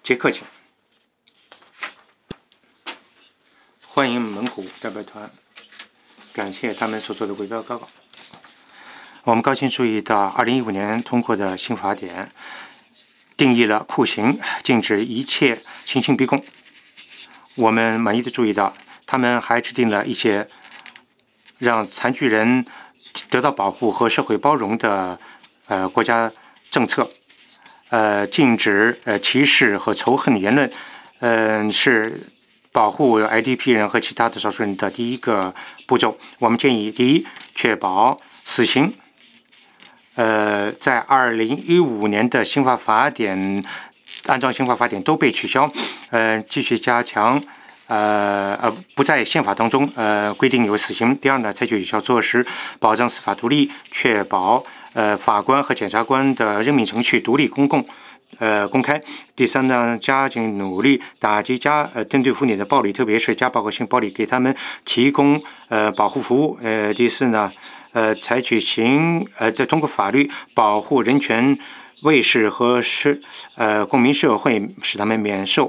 捷克，请。欢迎蒙古代表团，感谢他们所做的伟大报告。我们高兴注意到2015年通过的新法典定义了酷刑，禁止一切刑讯逼供。我们满意的注意到，他们还制定了一些让残疾人得到保护和社会包容的国家政策。禁止歧视和仇恨的言论，是保护 IDP 人和其他的少数人的第一个步骤。我们建议，第一，确保死刑，在2015年的新法典，按照新法典都被取消，继续加强。不在宪法当中规定有死刑。第二呢，采取有效措施，保障司法独立，确保法官和检察官的任命程序独立公开。第三呢，加紧努力打击针对妇女的暴力，特别是家暴和性暴力，给他们提供保护服务。第四呢，采取通过法律保护人权卫士和公民社会，使他们免受